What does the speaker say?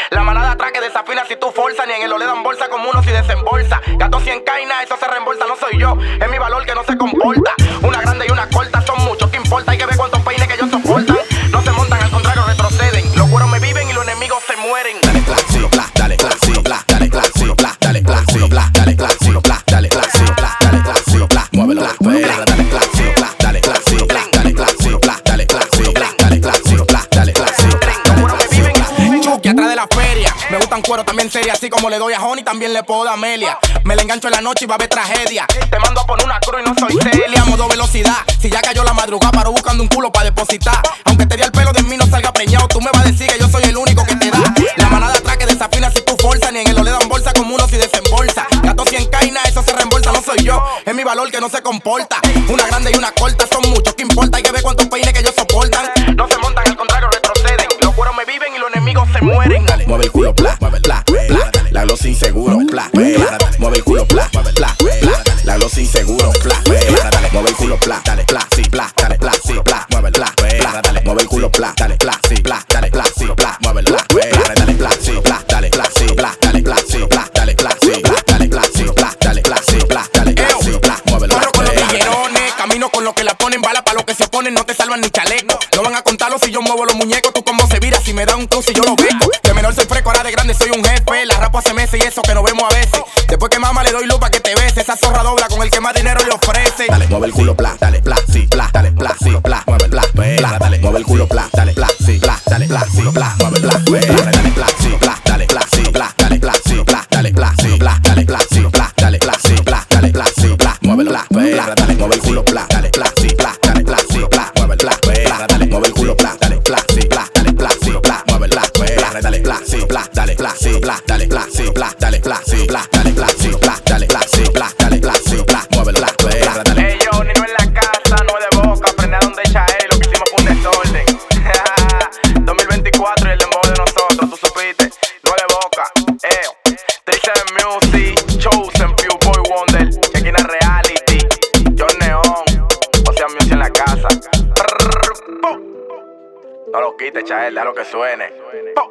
La manada atrás que desafina si tú forzas. Ni en el ole dan bolsa como uno si desembolsa. Gato 100 caina, eso se reembolsa. No soy yo, es mi valor que no se comporta. Una grande y una corta son muchos, ¿qué importa? Hay que ver cuántos peines que ellos soportan. No se montan, al contrario retroceden. Los cueros me viven y los enemigos se mueren. Dale claxi, bla, dale claxi, bla, dale claxi, bla, dale claxi, bla, dale claxi, bla, dale claxi, bla, dale claxi, bla, muévelo, bla, dale claxi, bla, dale claxi, bla, dale claxi, bla, dale claxi, bla, dale claxi, bla, dale claxi, bla. Chucky atrás de la feria. Me gustan cuero también seria, así como le doy a Honey, también le puedo dar a Amelia. Me la engancho en la noche y va a haber tragedia. Te mando a poner una cruz y no soy Celia. Modo velocidad, si ya cayó la madrugada, paro buscando un culo para depositar. Aunque te dé el pelo de mí no salga preñado, tú me vas a decir que yo soy el único que te da. La manada atrás que desafina si tú forzas. Ni en el ole dan bolsa como uno si desembolsa. Gato 100 caina, eso se reembolsa. No soy yo, es mi valor que no se comporta. Una grande y una corta son muchos, ¿qué importa? Hay que ver cuántos peines que ellos soportan. No se montan, al contrario retroceden. Los cueros me viven y los enemigos se mueren. Dale, mueve el culo, bla, mueve, bla, bla. La gloss inseguro, bla, bla. Mueve el culo, bla, bla, bla. La gloss inseguro, bla, bla. Dale, mueve el culo, bla, dale, bla, sí, bla, dale, bla, sí, bla, mueve, bla, bla. Dale, mueve el culo, bla, dale, bla, sí, bla, dale, bla, sí, bla, mueve, bla, bla. Dale, bla, sí, bla, dale, bla, sí, bla, dale, bla, sí, bla, dale, bla, sí, bla, dale, bla, sí, bla, dale, bla, sí, bla, dale, bla, sí, bla, mueve, bla. Corro con los tiguerones, camino con los que la ponen bala pa' los que se oponen, no te salvan ni chaleco. No van a contarlo si yo muevo los muñecos, tú como se vira si me da un cruce y yo lo vengo. De menor soy fresco, ahora de grande soy un jefe. La rapo hace meses y eso que nos vemos a veces. Después que mamá le doy luz pa' que te bese. Esa zorra dobla con el que más dinero le ofrece. Dale, mueve el culo, bla, dale, bla, sí, bla, dale, bla, sí, bla, mueve, bla, bla. Dale, mueve el culo, bla, dale, bla, sí, bla, dale, bla, sí, bla, mueve, bla, bla. Dale, bla, sí, bla, dale, bla, sí, bla, dale, bla, sí, bla, dale, bla, sí, bla, dale, bla, sí, bla, dale, bla, sí, bla, dale, bla, sí, bla, mueve, bla, bla. Dale, mueve el culo, bla, dale, bla, sí, bla, dale, bla, sí, bla, mueve, bla, bla. Dale, mueve el culo, bla, dale, bla, sí, bla, dale, bla, sí, bla, mueve, bla, bla. Dale, bla, sí, bla, dale, bla, sí, bla, dale, bla, sí, bla, dale, bla, sí, bla, dale, bla, sí, bla, dale, bla, sí, bla, dale, bla, sí, bla, mueve, bla, bla. Dale. Ey, yo, Nino en la casa, no es de boca. Frena donde echa él, lo que hicimos fue un desorden. 2024 y el dembow de nosotros, tú supiste, no es de boca. Tristan Music, Chosen, Few Boy Wonder, Chequina Reality, John Neon, o sea, Music en la casa. No lo quites, Chael, déjalo que suene.